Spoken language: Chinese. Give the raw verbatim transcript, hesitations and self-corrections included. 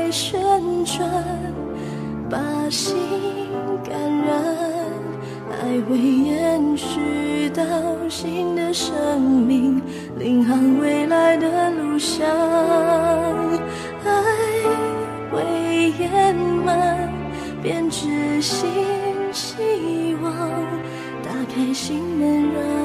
在旋转，把心感染，爱会延续到新的生命，领航未来的路上。爱会圆满，编织新希望，打开心门让